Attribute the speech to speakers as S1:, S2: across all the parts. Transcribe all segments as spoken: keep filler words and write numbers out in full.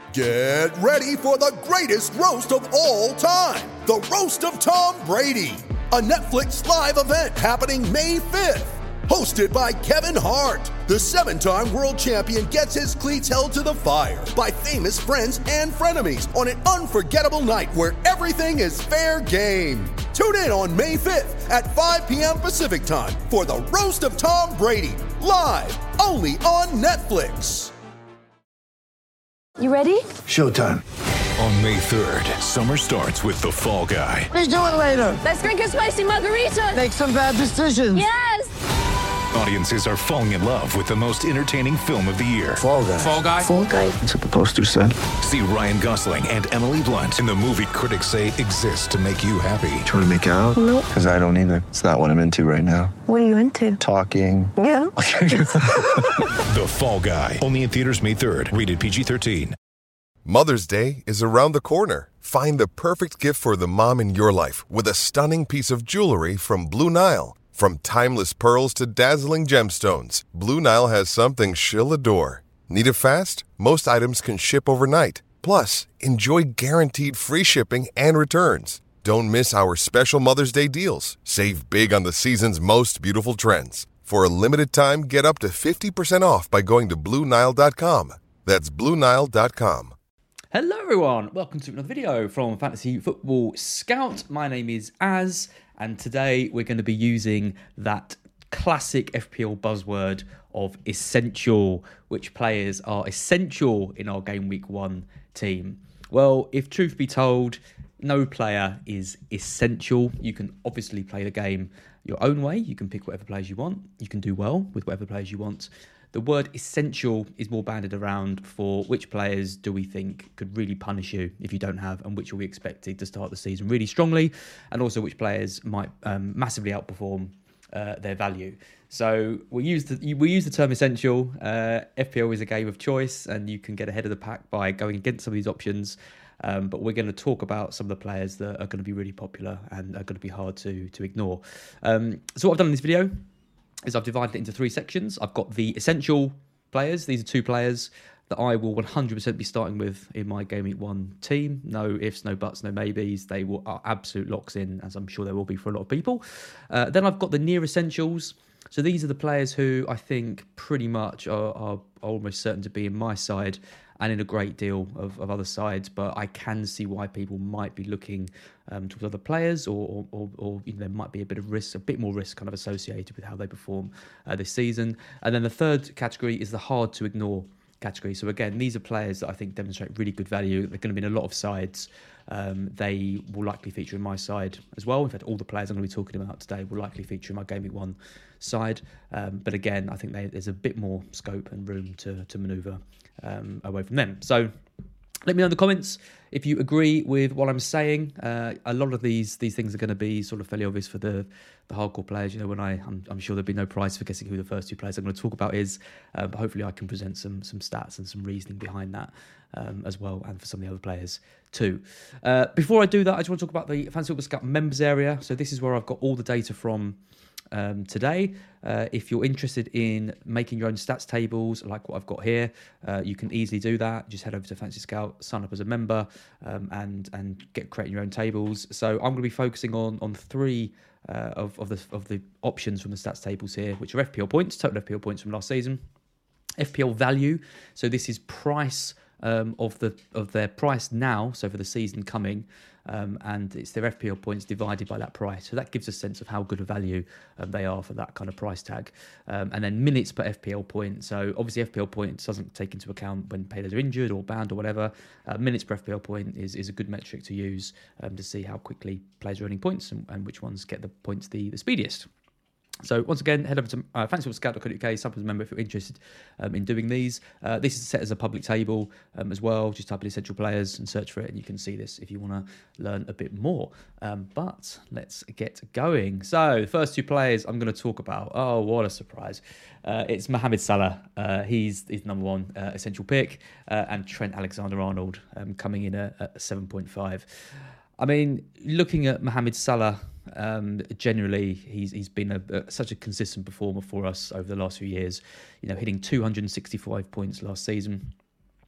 S1: Get ready for the greatest roast of all time, the Roast of Tom Brady, a Netflix live event happening May fifth. Hosted by Kevin Hart, the seven-time world champion gets his cleats held to the fire by famous friends and frenemies on an unforgettable night where everything is fair game. Tune in on May fifth at five p.m. Pacific time for the Roast of Tom Brady, live only on Netflix.
S2: You ready?
S3: Showtime.
S4: On May third, summer starts with The Fall Guy.
S3: Let's do it later.
S2: Let's drink a spicy margarita.
S3: Make some bad decisions.
S2: Yes!
S4: Audiences are falling in love with the most entertaining film of the year.
S3: Fall Guy.
S4: Fall Guy?
S2: Fall Guy.
S3: That's what the poster said.
S4: See Ryan Gosling and Emily Blunt in the movie critics say exists to make you happy.
S3: Trying to make it out?
S2: Nope.
S3: Because I don't either. It's not what I'm into right now.
S2: What are you into?
S3: Talking.
S2: Yeah.
S4: The Fall Guy. Only in theaters May third. Rated P G thirteen.
S5: Mother's Day is around the corner. Find the perfect gift for the mom in your life with a stunning piece of jewelry from Blue Nile. From timeless pearls to dazzling gemstones, Blue Nile has something she'll adore. Need it fast? Most items can ship overnight. Plus, enjoy guaranteed free shipping and returns. Don't miss our special Mother's Day deals. Save big on the season's most beautiful trends. For a limited time, get up to fifty percent off by going to Blue Nile dot com. That's Blue Nile dot com.
S6: Hello everyone, welcome to another video from Fantasy Football Scout. My name is Az, and today we're going to be using that classic F P L buzzword of essential. Which players are essential in our game week one team? Well, if truth be told, no player is essential. You can obviously play the game your own way. You can pick whatever players you want. You can do well with whatever players you want. The word essential is more banded around for which players do we think could really punish you if you don't have, and which are we expected to start the season really strongly, and also which players might um, massively outperform uh, their value. So we use the we use the term essential. Uh, F P L is a game of choice, and you can get ahead of the pack by going against some of these options. Um, but we're going to talk about some of the players that are going to be really popular and are going to be hard to to ignore. Um, so what I've done in this video is I've divided it into three sections. I've got the essential players. These are two players that I will one hundred percent be starting with in my Game Week one team. No ifs, no buts, no maybes. They will, are absolute locks in, as I'm sure there will be for a lot of people. Uh, then I've got the near essentials. So these are the players who I think pretty much are, are almost certain to be in my side and in a great deal of, of other sides, but I can see why people might be looking um, towards other players, or, or, or you know, there might be a bit of risk, a bit more risk kind of associated with how they perform uh, this season. And then the third category is the hard to ignore category. So again, these are players that I think demonstrate really good value. They're going to be in a lot of sides. Um, they will likely feature in my side as well. In fact, all the players I'm going to be talking about today will likely feature in my Game Week one side. Um, but again, I think they, there's a bit more scope and room to, to manoeuvre um, away from them. So let me know in the comments if you agree with what I'm saying. Uh, a lot of these these things are going to be sort of fairly obvious for the, the hardcore players. You know, when I I'm, I'm sure there'll be no prize for guessing who the first two players I'm going to talk about is. Uh, but hopefully I can present some some stats and some reasoning behind that um, as well, and for some of the other players too. Uh, before I do that, I just want to talk about the Fantasy Football Scout members area. So this is where I've got all the data from Um, today. Uh, if you're interested in making your own stats tables like what I've got here, uh, you can easily do that. Just head over to Fantasy Scout, sign up as a member, um, and and get creating your own tables. So I'm going to be focusing on on three uh, of of the of the options from the stats tables here, which are F P L points, total F P L points from last season, F P L value. So this is price um, of the of their price now, so for the season coming. Um, and it's their F P L points divided by that price. So that gives a sense of how good a value um, they are for that kind of price tag. Um, and then minutes per F P L point. So obviously F P L points doesn't take into account when players are injured or banned or whatever. Uh, minutes per F P L point is, is a good metric to use um, to see how quickly players are earning points and, and which ones get the points the, the speediest. So once again, head over to uh, fantasy football scout dot co dot U K, sub as a member if you're interested um, in doing these. Uh, this is set as a public table um, as well. Just type in essential players and search for it, and you can see this if you want to learn a bit more. Um, but let's get going. So the first two players I'm going to talk about. Oh, what a surprise. Uh, it's Mohamed Salah. Uh, he's, he's number one uh, essential pick, uh, and Trent Alexander-Arnold um, coming in at, at seven point five. I mean, looking at Mohamed Salah, um, generally, he's he's been a, a, such a consistent performer for us over the last few years. You know, hitting two hundred sixty-five points last season,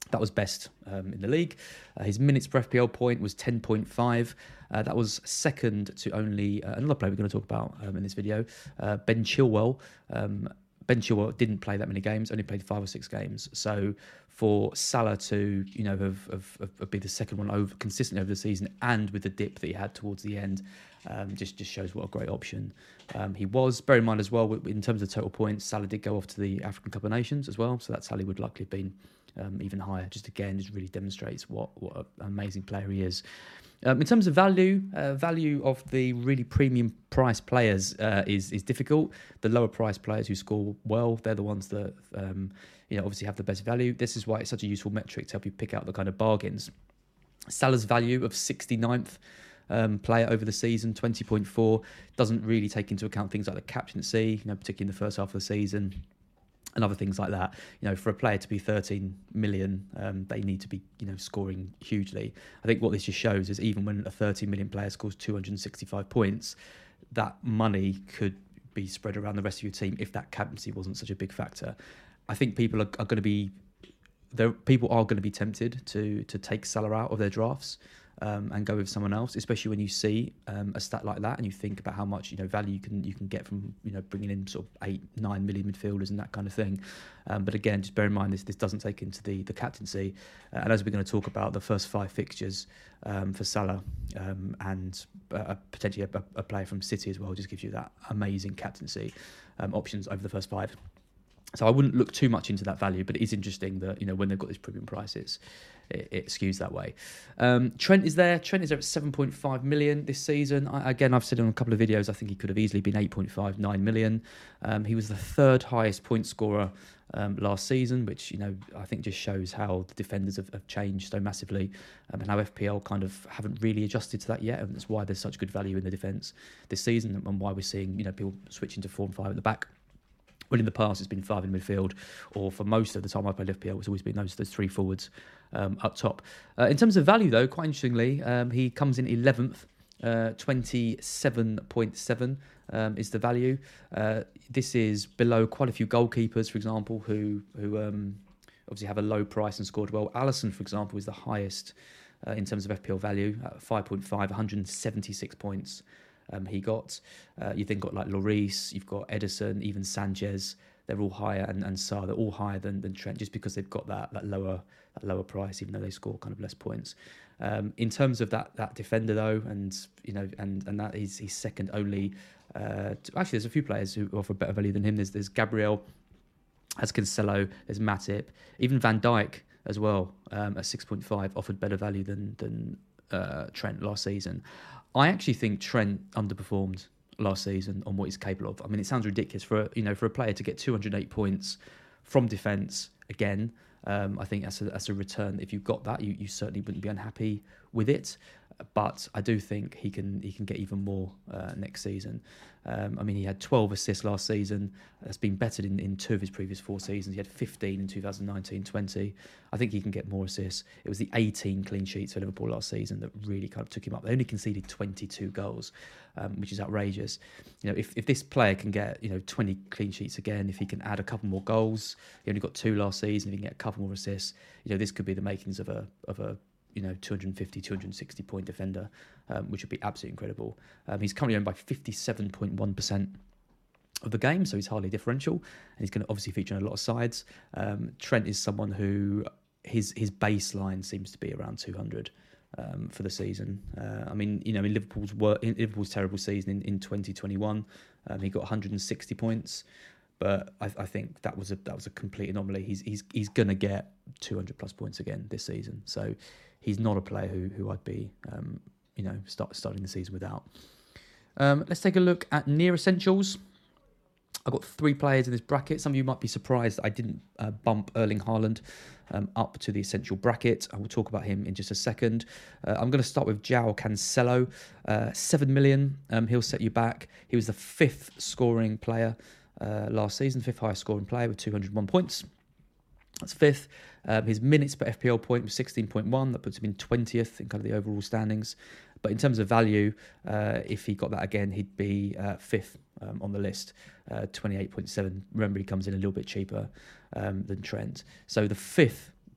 S6: That was best um, in the league. Uh, his minutes per F P L point was ten point five. Uh, that was second to only uh, another player we're going to talk about um, in this video, uh, Ben Chilwell. Um, Ben Chilwell didn't play that many games, only played five or six games. So for Salah to, you know, have, have, have be the second one over consistently over the season, and with the dip that he had towards the end, um, just just shows what a great option um, he was. Bear in mind as well, in terms of total points, Salah did go off to the African Cup of Nations as well, so that's how he would likely have been um, even higher. Just again, just really demonstrates what what an amazing player he is. Um, in terms of value, uh, value of the really premium price players uh, is is difficult. The lower price players who score well, they're the ones that um, you know obviously have the best value. This is why it's such a useful metric to help you pick out the kind of bargains. Salah's value of sixty-ninth um, player over the season, twenty point four, doesn't really take into account things like the captaincy, you know, particularly in the first half of the season, and other things like that. You know, for a player to be thirteen million, um, they need to be, you know, scoring hugely. I think what this just shows is even when a thirteen million player scores two hundred sixty-five points, that money could be spread around the rest of your team if that captaincy wasn't such a big factor. I think people are, are going to be, there. People are going to be tempted to to take Salah out of their drafts um, and go with someone else, especially when you see um, a stat like that and you think about how much, you know, value you can you can get from, you know, bringing in sort of eight, nine million midfielders and that kind of thing. Um, but again, just bear in mind this this doesn't take into the the captaincy. Uh, and as we're going to talk about, the first five fixtures um, for Salah um, and uh, potentially a, a player from City as well just gives you that amazing captaincy um, options over the first five. So I wouldn't look too much into that value, but it is interesting that, you know, when they've got these premium prices, it, it skews that way. Um, Trent is there. Trent is there at seven point five million this season. I, again, I've said on a couple of videos, I think he could have easily been eight point five, nine million. Um, he was the third highest point scorer um, last season, which, you know, I think just shows how the defenders have, have changed so massively um, and how F P L kind of haven't really adjusted to that yet. And that's why there's such good value in the defence this season and why we're seeing, you know, people switching to four and five at the back. Well, in the past, it's been five in midfield, or for most of the time I played F P L, it's always been those those three forwards um, up top. Uh, in terms of value, though, quite interestingly, um, he comes in eleventh, uh, twenty-seven point seven um, is the value. Uh, this is below quite a few goalkeepers, for example, who who um, obviously have a low price and scored well. Alisson, for example, is the highest uh, in terms of F P L value, at five point five, one hundred seventy-six points. Um, he got, uh, you've then got like Lloris, you've got Ederson, even Sanchez. They're all higher, and and Sarr, they're all higher than, than Trent, just because they've got that that lower that lower price, even though they score kind of less points. Um, in terms of that that defender though, and you know, and and that he's he's second only. Uh, to, actually, there's a few players who offer better value than him. There's there's Gabriel, there's Cancelo, there's Matip, even Van Dijk as well um, at six point five offered better value than than uh, Trent last season. I actually think Trent underperformed last season on what he's capable of. I mean, it sounds ridiculous for a, you know for a player to get two hundred eight points from defence again. Um, I think that's a, that's a return. If you've got that, you, you certainly wouldn't be unhappy with it. But I do think he can he can get even more uh, next season. Um, I mean, he had twelve assists last season. That's been bettered in, in two of his previous four seasons. He had fifteen in two thousand nineteen twenty. I think he can get more assists. It was the eighteen clean sheets for Liverpool last season that really kind of took him up. They only conceded twenty-two goals, um, which is outrageous. You know, if, if this player can get, you know, twenty clean sheets again, if he can add a couple more goals, he only got two last season, if he can get a couple more assists, you know, this could be the makings of a of a you know, two hundred fifty, two hundred sixty point defender, um, which would be absolutely incredible. Um, he's currently owned by fifty-seven point one percent of the game, so he's hardly differential, and he's going to obviously feature on a lot of sides. Um, Trent is someone who his his baseline seems to be around two hundred um, for the season. Uh, I mean, you know, in Liverpool's wor- in Liverpool's terrible season in, in twenty twenty-one, um, he got one hundred sixty points. But I, I think that was a that was a complete anomaly. He's he's he's gonna get two hundred plus points again this season. So he's not a player who who I'd be um, you know start starting the season without. Um, let's take a look at near essentials. I've got three players in this bracket. Some of you might be surprised that I didn't uh, bump Erling Haaland um, up to the essential bracket. I will talk about him in just a second. Uh, I'm going to start with João Cancelo, uh, seven million. Um, he'll set you back. He was the fifth scoring player Uh, last season, fifth highest scoring player with two hundred one points. That's fifth. Um, his minutes per F P L point was sixteen point one. That puts him in twentieth in kind of the overall standings. But in terms of value, uh, if he got that again, he'd be uh, fifth um, on the list, uh, twenty-eight point seven. Remember, he comes in a little bit cheaper um, than Trent. So the fifth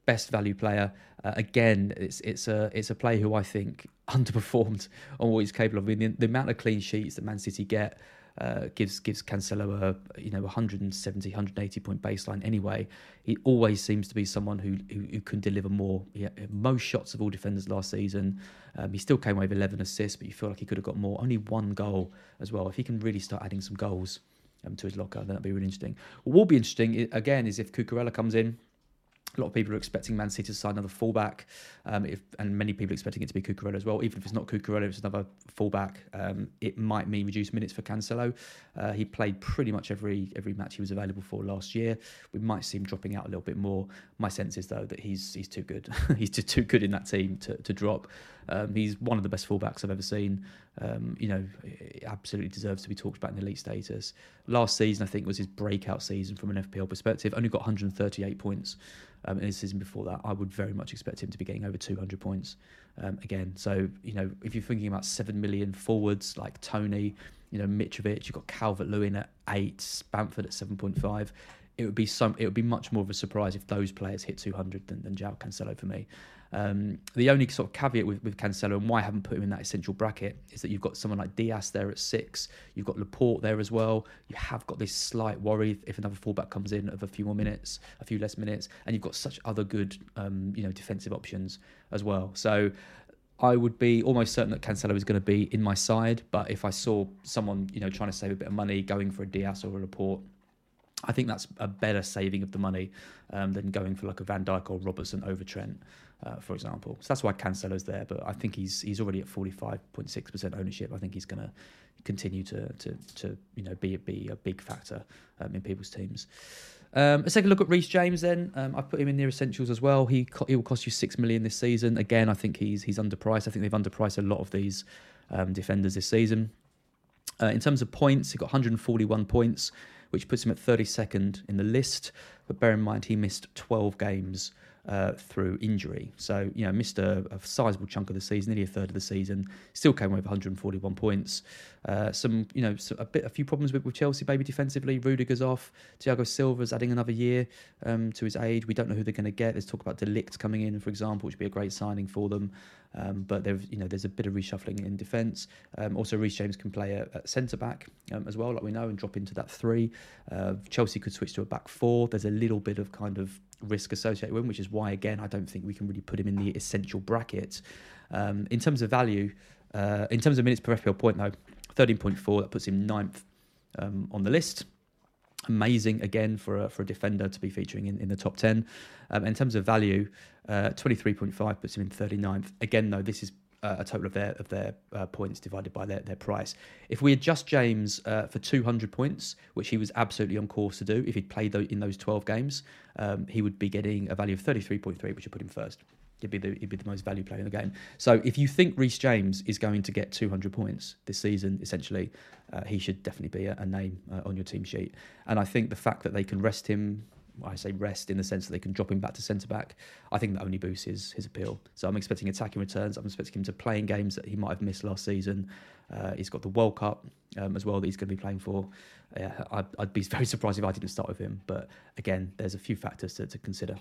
S6: best value player. Uh, again, it's it's a it's a player who I think underperformed on what he's capable of. I mean, the, the amount of clean sheets that Man City get uh, gives gives Cancelo a you know one seventy, one eighty point baseline anyway. He always seems to be someone who who, who can deliver more. Yeah, most shots of all defenders last season. Um, he still came away with eleven assists, but you feel like he could have got more. Only one goal as well. If he can really start adding some goals um, to his locker, then that'd be really interesting. What will be interesting again is if Cucurella comes in. A lot of people are expecting Man City to sign another fullback, um, if, and many people are expecting it to be Cucurella as well. Even if it's not Cucurella, it's another fullback. Um, it might mean reduced minutes for Cancelo. Uh, he played pretty much every every match he was available for last year. We might see him dropping out a little bit more. My sense is though that he's he's too good. he's too, too good in that team to, to drop. Um, he's one of the best fullbacks I've ever seen. Um, you know, he absolutely deserves to be talked about in elite status. Last season, I think, was his breakout season from an F P L perspective. Only got one hundred thirty-eight points. Um, in his season before that, I would very much expect him to be getting over two hundred points um, again. So, you know, if you're thinking about seven million forwards like Tony, you know, Mitrovic, you've got Calvert-Lewin at eight, Bamford at seven point five. It would be some. It would be much more of a surprise if those players hit two hundred than, than João Cancelo for me. Um, the only sort of caveat with, with Cancelo and why I haven't put him in that essential bracket is that you've got someone like Diaz there at six. You've got Laporte there as well. You have got this slight worry if another fullback comes in of a few more minutes, a few less minutes, and you've got such other good, um, you know, defensive options as well. So I would be almost certain that Cancelo is going to be in my side. But if I saw someone, you know, trying to save a bit of money, going for a Diaz or a Laporte, I think that's a better saving of the money um, than going for like a Van Dijk or Robertson over Trent, uh, for example. So that's why Cancelo's there. But I think he's he's already at forty-five point six percent ownership. I think he's going to continue to to to you know be be a big factor um, in people's teams. Um, let's take a look at Reece James then. Um, I put him in near essentials as well. He he will cost you six million this season. Again, I think he's he's underpriced. I think they've underpriced a lot of these um, defenders this season. Uh, in terms of points, he got one hundred forty-one points, which puts him at thirty-second in the list. But bear in mind, he missed twelve games uh, through injury. So, you know, missed a, a sizable chunk of the season, nearly a third of the season. Still came away with one hundred forty-one points. Uh, some, you know, so a bit, a few problems with, with Chelsea, maybe defensively. Rudiger's off. Thiago Silva's adding another year um, to his age. We don't know who they're going to get. There's talk about De Ligt coming in, for example, which would be a great signing for them. Um, but there's, you know, there's a bit of reshuffling in defence. Um, also, Reece James can play at, at centre back um, as well, like we know, and drop into that three. Uh, Chelsea could switch to a back four. There's a little bit of kind of risk associated with him, which is why, again, I don't think we can really put him in the essential bracket. Um, in terms of value, uh, in terms of minutes per F P L point, though, thirteen point four, that puts him ninth um, on the list. Amazing, again, for a, for a defender to be featuring in, in the top ten. Um, in terms of value, uh, twenty-three point five puts him in thirty-ninth. Again, though, this is uh, a total of their of their uh, points divided by their, their price. If we adjust James uh, for two hundred points, which he was absolutely on course to do, if he'd played in those twelve games, um, he would be getting a value of thirty-three point three, which would put him first. He'd be, the, he'd be the most value player in the game. So if you think Reece James is going to get two hundred points this season, essentially, uh, he should definitely be a, a name uh, on your team sheet. And I think the fact that they can rest him, well, I say rest in the sense that they can drop him back to centre-back, I think that only boosts his, his appeal. So I'm expecting attacking returns. I'm expecting him to play in games that he might have missed last season. Uh, he's got the World Cup um, as well that he's going to be playing for. Yeah, I'd, I'd be very surprised if I didn't start with him. But again, there's a few factors to, to consider.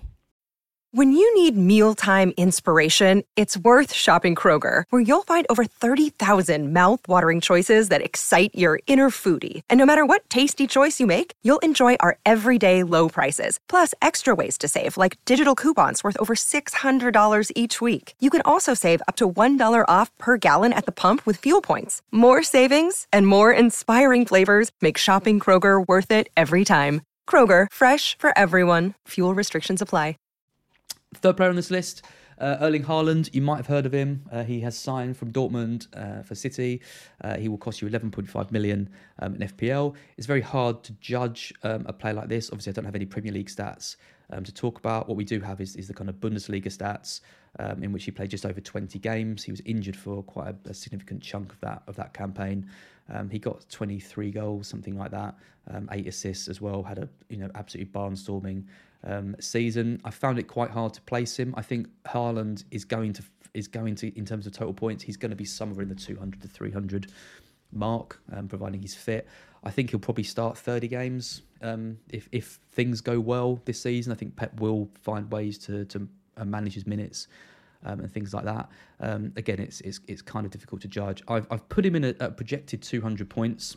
S7: When you need mealtime inspiration, it's worth shopping Kroger, where you'll find over thirty thousand mouth-watering choices that excite your inner foodie. And no matter what tasty choice you make, you'll enjoy our everyday low prices, plus extra ways to save, like digital coupons worth over six hundred dollars each week. You can also save up to one dollar off per gallon at the pump with fuel points. More savings and more inspiring flavors make shopping Kroger worth it every time. Kroger, fresh for everyone. Fuel restrictions apply.
S6: Third player on this list, uh, Erling Haaland. You might have heard of him. Uh, he has signed from Dortmund uh, for City. Uh, he will cost you eleven point five million um, in F P L. It's very hard to judge um, a player like this. Obviously, I don't have any Premier League stats um, to talk about. What we do have is, is the kind of Bundesliga stats um, in which he played just over twenty games. He was injured for quite a, a significant chunk of that of that campaign. Um, he got twenty-three goals, something like that, um, eight assists as well. Had a you know absolutely barnstorming um, season. I found it quite hard to place him. I think Haaland is going to is going to in terms of total points, he's going to be somewhere in the two hundred to three hundred mark, um, providing he's fit. I think he'll probably start thirty games Um, if if things go well this season, I think Pep will find ways to to uh, manage his minutes um, and things like that. Um, again, it's it's it's kind of difficult to judge. I've I've put him in a, a projected two hundred points.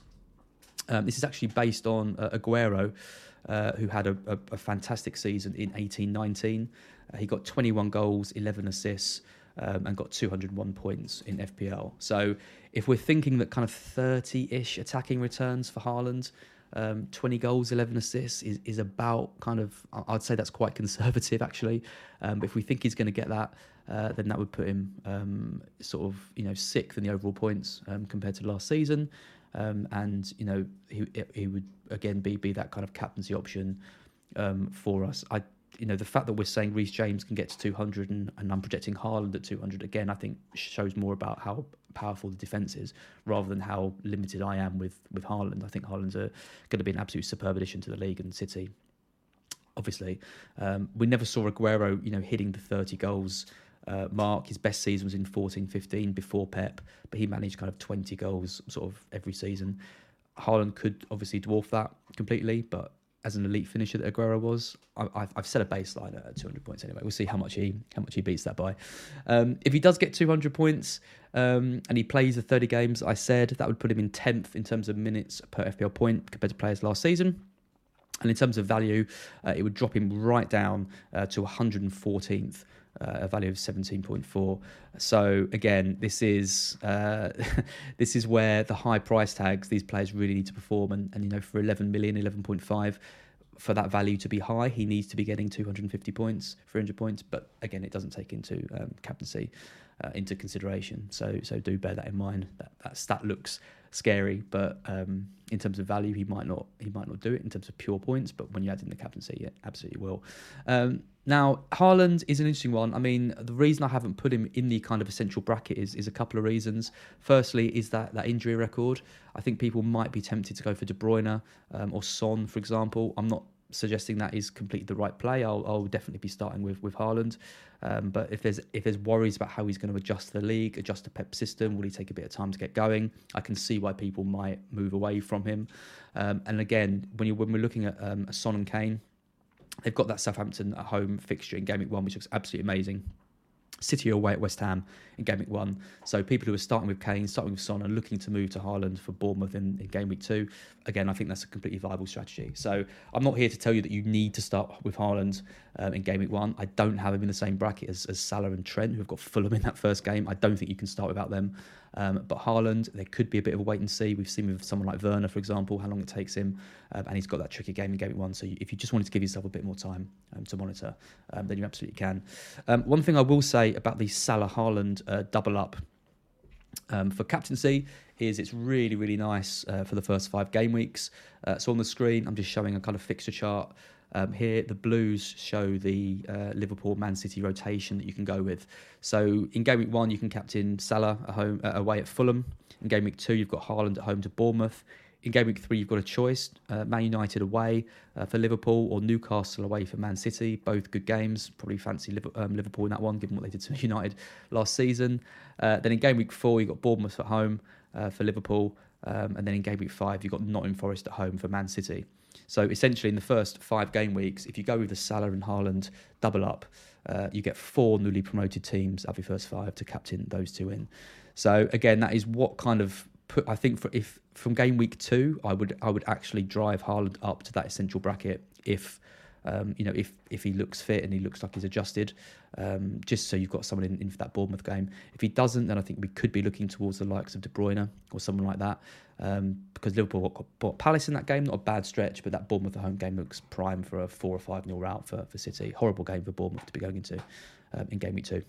S6: Um, this is actually based on uh, Aguero, uh, who had a, a, a fantastic season in eighteen nineteen. Uh, he got twenty-one goals, eleven assists. Um, and got two hundred one points in F P L. So if we're thinking that kind of thirty-ish attacking returns for Haaland, um, twenty goals, eleven assists is, is about kind of, I'd say that's quite conservative actually. Um, but if we think he's going to get that, uh, then that would put him um, sort of, you know, sixth in the overall points um, compared to last season. Um, and, you know, he he would again be, be that kind of captaincy option um, for us. I You know, the fact that we're saying Reece James can get to two hundred and, and I'm projecting Haaland at two hundred, again, I think shows more about how powerful the defence is rather than how limited I am with, with Haaland. I think Haaland's a, going to be an absolute superb addition to the league and City. Obviously, um, we never saw Aguero, you know, hitting the thirty goals uh, mark. His best season was in fourteen fifteen before Pep, but he managed kind of twenty goals sort of every season. Haaland could obviously dwarf that completely, but as an elite finisher that Aguero was, I've, I've set a baseline at two hundred points anyway. We'll see how much he how much he beats that by. Um, if he does get two hundred points um, and he plays the thirty games I said, that would put him in tenth in terms of minutes per F P L point compared to players last season. And in terms of value, uh, it would drop him right down uh, to one hundred fourteenth, uh, a value of seventeen point four. So again, this is uh, this is where the high price tags, these players really need to perform. And, and you know, for eleven million, eleven point five, for that value to be high, he needs to be getting two hundred fifty points, three hundred points. But again, it doesn't take into um, captaincy uh, into consideration. So so do bear that in mind. That, that stat looks scary, but um, in terms of value, he might not he might not do it in terms of pure points. But when you add in the captaincy, it absolutely will. Um, now, Haaland is an interesting one. I mean, the reason I haven't put him in the kind of essential bracket is is a couple of reasons. Firstly, is that that injury record. I think people might be tempted to go for De Bruyne um, or Son, for example. I'm not suggesting that is completely the right play. I'll, I'll definitely be starting with with Haaland. Um, but if there's if there's worries about how he's going to adjust to the league, adjust to Pep's system, will he take a bit of time to get going? I can see why people might move away from him. Um, and again, when you when we're looking at um, Son and Kane, they've got that Southampton at home fixture in Game Week One, which looks absolutely amazing. City are away at West Ham in Game Week One. So people who are starting with Kane, starting with Son, are looking to move to Haaland for Bournemouth in, in Game Week Two. Again, I think that's a completely viable strategy. So I'm not here to tell you that you need to start with Haaland um, in Game Week One. I don't have him in the same bracket as, as Salah and Trent, who have got Fulham in that first game. I don't think you can start without them. Um, but Haaland, there could be a bit of a wait and see. We've seen with someone like Werner, for example, how long it takes him. Um, and he's got that tricky game in Game Week One. So if you just wanted to give yourself a bit more time um, to monitor, um, then you absolutely can. Um, one thing I will say about the Salah Haaland uh, double up um, for captaincy is it's really, really nice uh, for the first five game weeks. Uh, so on the screen, I'm just showing a kind of fixture chart. Um, here, the Blues show the uh, Liverpool-Man City rotation that you can go with. So in Game Week one, you can captain Salah at home, uh, away at Fulham. In Game Week two, you've got Haaland at home to Bournemouth. In Game Week three, you've got a choice. Uh, Man United away uh, for Liverpool or Newcastle away for Man City. Both good games. Probably fancy Liverpool, um, Liverpool in that one, given what they did to United last season. Uh, then in Game Week four, you've got Bournemouth at home uh, for Liverpool. Um, and then in Game Week five, you've got Nottingham Forest at home for Man City. So essentially, in the first five game weeks, if you go with the Salah and Haaland double up, uh, you get four newly promoted teams out of your first five to captain those two in. So again, that is what kind of put. I think for if from game week two, I would I would actually drive Haaland up to that essential bracket if. Um, you know, if if he looks fit and he looks like he's adjusted, um, just so you've got someone in, in for that Bournemouth game. If he doesn't, then I think we could be looking towards the likes of De Bruyne or someone like that, um, because Liverpool got, got Palace in that game, not a bad stretch, but that Bournemouth at home game looks prime for a four or five nil rout for, for City. Horrible game for Bournemouth to be going into um, in game week two.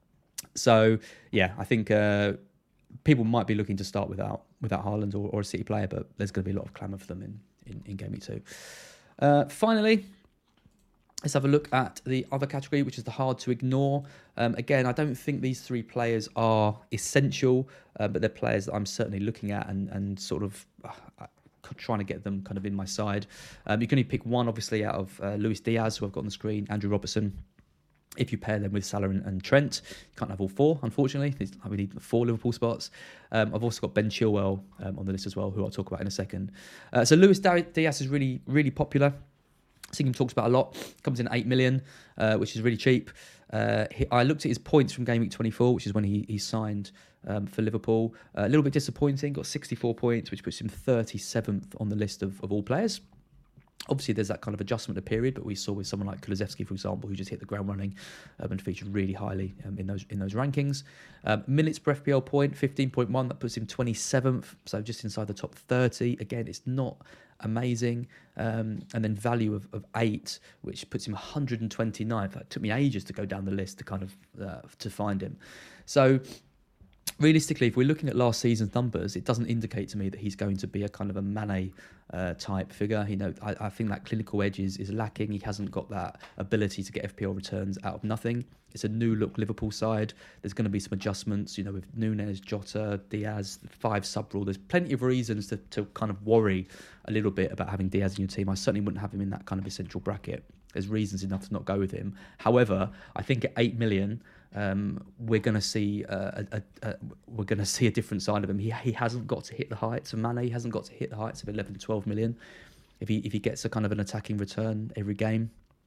S6: So yeah, I think uh, people might be looking to start without without Haaland or, or a City player, but there's going to be a lot of clamour for them in, in, in game week two. Uh, finally, let's have a look at the other category, which is the hard to ignore. Um, again, I don't think these three players are essential, uh, but they're players that I'm certainly looking at and, and sort of uh, trying to get them kind of in my side. Um, you can only pick one, obviously, out of uh, Luis Diaz, who I've got on the screen, Andrew Robertson, if you pair them with Salah and, and Trent. You can't have all four, unfortunately. It's, we need four Liverpool spots. Um, I've also got Ben Chilwell um, on the list as well, who I'll talk about in a second. Uh, so Luis Diaz is really, really popular. I've seen him talked about a lot. Comes in at eight million, uh, which is really cheap. Uh, he, I looked at his points from game week twenty-four, which is when he, he signed um, for Liverpool. Uh, a little bit disappointing. Got sixty-four points, which puts him thirty-seventh on the list of, of all players. Obviously, there's that kind of adjustment of period, but we saw with someone like Kulusevski, for example, who just hit the ground running um, and featured really highly um, in those in those rankings. Um, minutes per F P L point, fifteen point one, that puts him twenty-seventh, so just inside the top thirty. Again, it's not amazing. Um, and then value of, of eight, which puts him one hundred twenty-ninth. It took me ages to go down the list to kind of uh, to find him. So realistically, if we're looking at last season's numbers, it doesn't indicate to me that he's going to be a kind of a Mane uh, type figure. You know, I, I think that clinical edge is, is lacking. He hasn't got that ability to get F P L returns out of nothing. It's a new look Liverpool side. There's going to be some adjustments, you know, with Núñez, Jota, Diaz, five sub rule. There's plenty of reasons to, to kind of worry a little bit about having Diaz in your team. I certainly wouldn't have him in that kind of essential bracket. There's reasons enough to not go with him. However, I think at eight million, um, we're going to see uh, a, a, a, we're going to see a different side of him. He he hasn't got to hit the heights of Mane. He hasn't got to hit the heights of eleven, twelve million. If he if he gets a kind of an attacking return every game,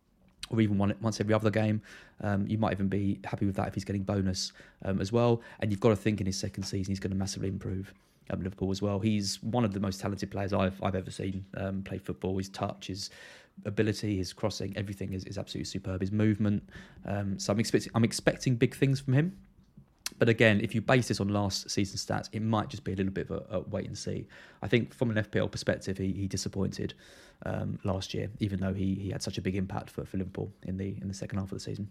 S6: or even one once every other game, um, you might even be happy with that if he's getting bonus um, as well. And you've got to think in his second season he's going to massively improve at Liverpool as well. He's one of the most talented players I've I've ever seen um, play football. His touch, his ability, his crossing, everything is, is absolutely superb. His movement. Um, so I'm expecting I'm expecting big things from him. But again, if you base this on last season's stats, it might just be a little bit of a, a wait and see. I think from an F P L perspective, he, he disappointed um, last year, even though he he had such a big impact for, for Liverpool in the in the second half of the season.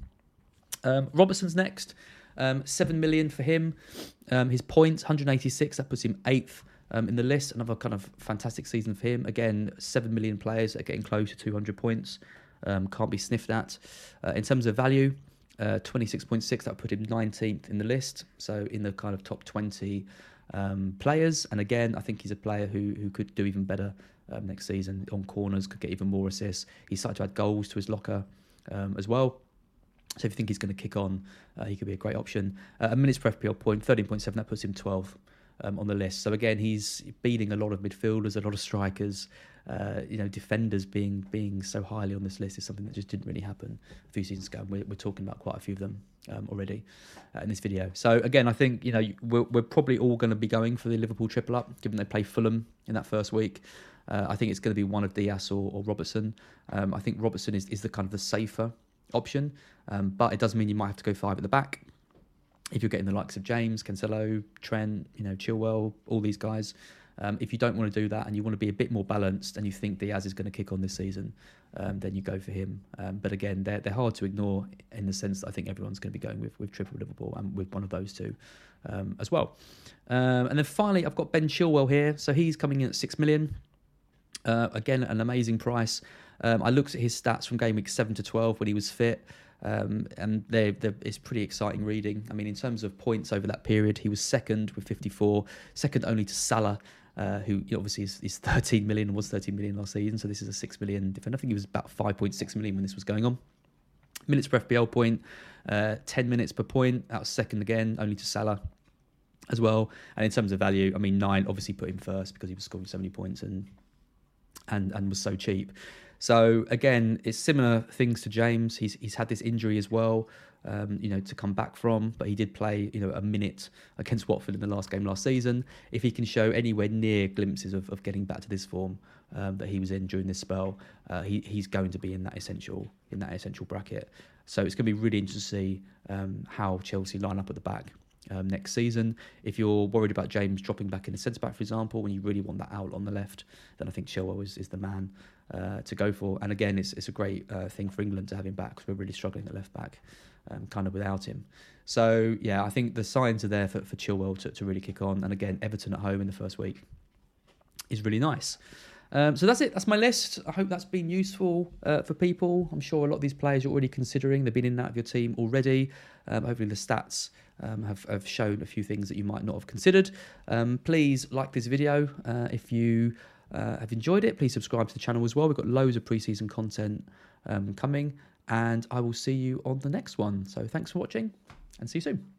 S6: Um, Robertson's next, um, seven million for him. Um, his points, one hundred eighty-six, that puts him eighth um, in the list. Another kind of fantastic season for him. Again, seven million players that are getting close to two hundred points. Um, can't be sniffed at. Uh, in terms of value, Uh, twenty-six point six, that would put him nineteenth in the list, so in the kind of top twenty um, players. And again, I think he's a player who who could do even better um, next season on corners, could get even more assists. He's started to add goals to his locker um, as well. So if you think he's going to kick on, uh, he could be a great option. Uh, a minutes per F P L point, thirteen point seven, that puts him twelfth um, on the list. So again, he's beating a lot of midfielders, a lot of strikers. Uh, you know, defenders being being so highly on this list is something that just didn't really happen a few seasons ago. We're, we're talking about quite a few of them um, already uh, in this video. So again, I think, you know, we're, we're probably all going to be going for the Liverpool triple up, given they play Fulham in that first week. Uh, I think it's going to be one of Diaz or, or Robertson. Um, I think Robertson is, is the kind of the safer option, um, but it does mean you might have to go five at the back. If you're getting the likes of James, Cancelo, Trent, you know, Chilwell, all these guys. Um, if you don't want to do that and you want to be a bit more balanced and you think Diaz is going to kick on this season, um, then you go for him. Um, but again, they're, they're hard to ignore in the sense that I think everyone's going to be going with, with triple Liverpool and with one of those two um, as well. Um, and then finally, I've got Ben Chilwell here. So he's coming in at six million. Uh, again, an amazing price. Um, I looked at his stats from game week seven to twelve when he was fit. Um, and they're, they're, it's pretty exciting reading. I mean, in terms of points over that period, he was second with fifty-four, second only to Salah, uh, who obviously is, is thirteen million, was thirteen million last season. So this is a six million defender. I think he was about five point six million when this was going on. Minutes per F P L point, uh, ten minutes per point. That was second again, only to Salah as well. And in terms of value, I mean, nine obviously put him first because he was scoring so many points and and and was so cheap. So again, it's similar things to James. He's he's had this injury as well, um, you know, to come back from. But he did play, you know, a minute against Watford in the last game last season. If he can show anywhere near glimpses of, of getting back to this form um, that he was in during this spell, uh, he he's going to be in that essential in that essential bracket. So it's going to be really interesting to see um, how Chelsea line up at the back um, next season. If you're worried about James dropping back in the centre back, for example, when you really want that out on the left, then I think Chilwell is, is the man uh, to go for. And again, it's it's a great uh, thing for England to have him back because we're really struggling at left back, um, kind of without him. So yeah, I think the signs are there for, for Chilwell to, to really kick on. And again, Everton at home in the first week is really nice. Um, so that's it. That's my list. I hope that's been useful uh, for people. I'm sure a lot of these players you're already considering. They've been in and out of your team already. Um, hopefully the stats um, have, have shown a few things that you might not have considered. Um, please like this video. Uh, if you uh, have enjoyed it, please subscribe to the channel as well. We've got loads of pre-season content um, coming. and I will see you on the next one. So thanks for watching, and see you soon.